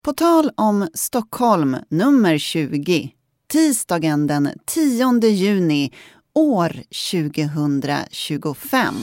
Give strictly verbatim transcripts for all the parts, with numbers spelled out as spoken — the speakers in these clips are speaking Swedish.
På tal om Stockholm nummer tjugo, tisdagen den tionde juni år tjugohundratjugofem.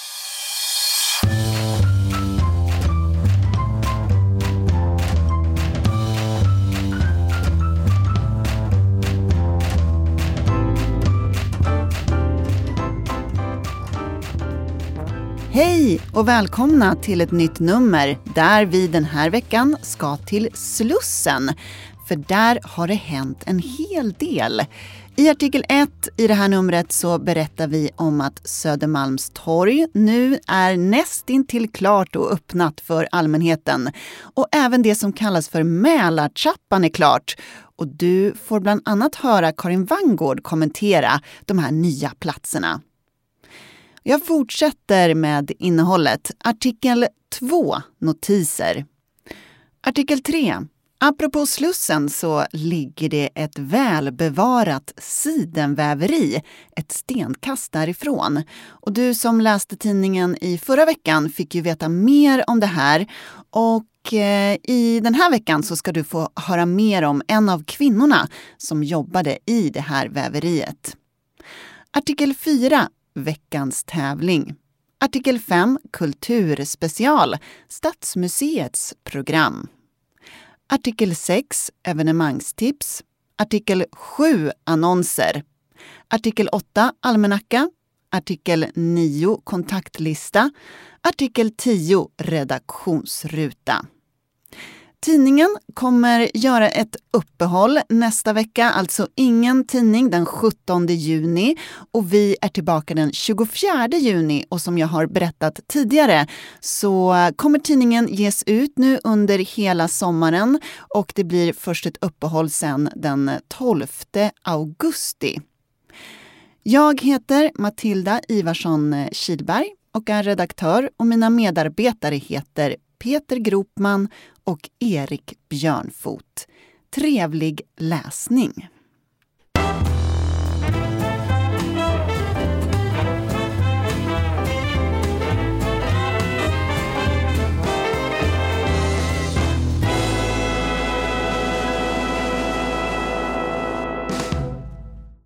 Hej och välkomna till ett nytt nummer där vi den här veckan ska till Slussen. För där har det hänt en hel del. I artikel ett i det här numret så berättar vi om att Södermalmstorg nu är nästintill klart och öppnat för allmänheten. Och även det som kallas för Mälartrappan är klart. Och du får bland annat höra Karin Vangård kommentera de här nya platserna. Jag fortsätter med innehållet. Artikel två, notiser. Artikel tre. Apropå Slussen så ligger det ett välbevarat sidenväveri, ett stenkast därifrån. Och du som läste tidningen i förra veckan fick ju veta mer om det här. Och eh, i den här veckan så ska du få höra mer om en av kvinnorna som jobbade i det här väveriet. Artikel fyra. Veckans tävling. Artikel fem. Kulturspecial. Stadsmuseets program. Artikel sex. Evenemangstips. Artikel sju. Annonser. Artikel åtta. Almanacka. Artikel nio. Kontaktlista. Artikel tio. Redaktionsruta. Tidningen kommer göra ett uppehåll nästa vecka, alltså ingen tidning den sjuttonde juni och vi är tillbaka den tjugofjärde juni och som jag har berättat tidigare så kommer tidningen ges ut nu under hela sommaren och det blir först ett uppehåll sen den tolfte augusti. Jag heter Matilda Ivarsson Kilberg och är redaktör och mina medarbetare heter Peter Gropman och Erik Björnfot. Trevlig läsning!